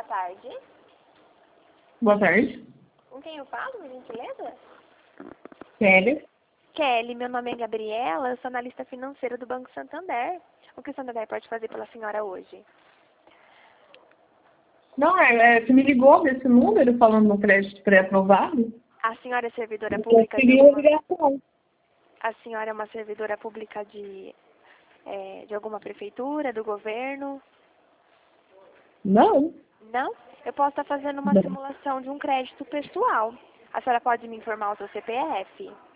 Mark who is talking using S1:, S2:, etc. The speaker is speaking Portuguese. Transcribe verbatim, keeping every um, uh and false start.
S1: boa tarde.
S2: Boa tarde.
S1: Com quem eu falo, por gentileza?
S2: Kelly.
S1: Kelly, meu nome é Gabriela, eu sou analista financeira do Banco Santander. O que o Santander pode fazer pela senhora hoje?
S2: Não, é, é, você me ligou desse número falando no crédito pré-aprovado?
S1: A senhora é servidora
S2: Eu
S1: pública de
S2: queria
S1: alguma...
S2: ligação.
S1: A senhora é uma servidora pública de, é, de alguma prefeitura, do governo?
S2: Não.
S1: Não? Eu posso estar fazendo uma
S2: Não.
S1: simulação de um crédito pessoal. A senhora pode me informar o seu C P F?